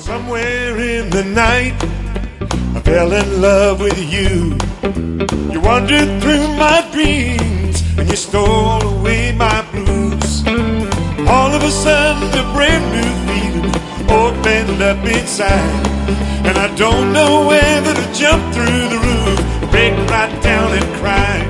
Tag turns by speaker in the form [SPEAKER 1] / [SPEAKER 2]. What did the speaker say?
[SPEAKER 1] Somewhere in the night, I fell in love with you. You wandered through my dreams and you stole away my blues. All of a sudden, a brand new feeling opened up inside, and I don't know whether to jump through the roof, break right down and cry.